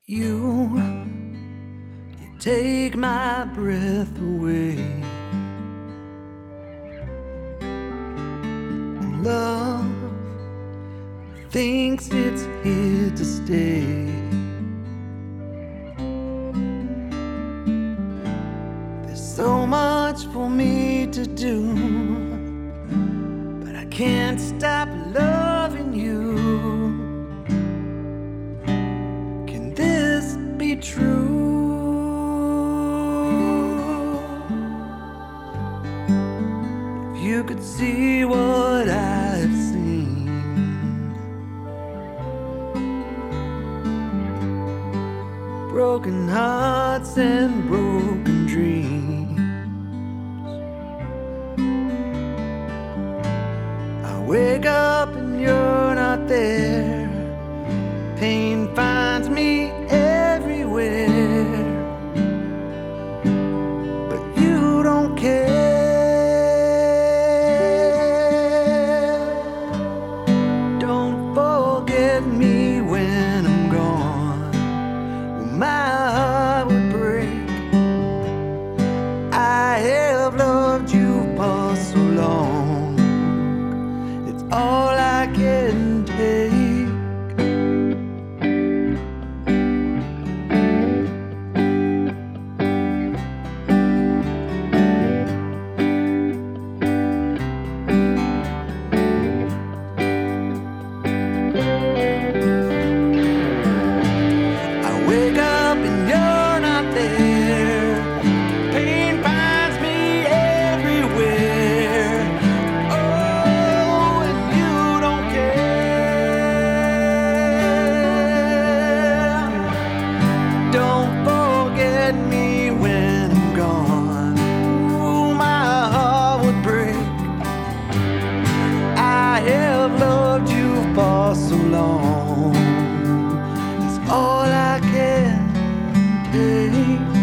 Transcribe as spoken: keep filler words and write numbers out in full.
You, you take my breath away. And love thinks it's here to stay. There's so much for me to do, but I can't stop loving you. Can this be true? If you could see what I've seen, broken hearts and broken dreams. I wake up and you're not there. Pain finds me everywhere, but you don't care. Don't forget me when I'm gone. Well, my heart would break. I have loved you for so long. It's all I can take. Wake up and you're not there. Pain finds me everywhere. Oh, and you don't care. Don't forget me when I'm gone. Ooh, my heart would break. I have loved you for so long. It's all I can take.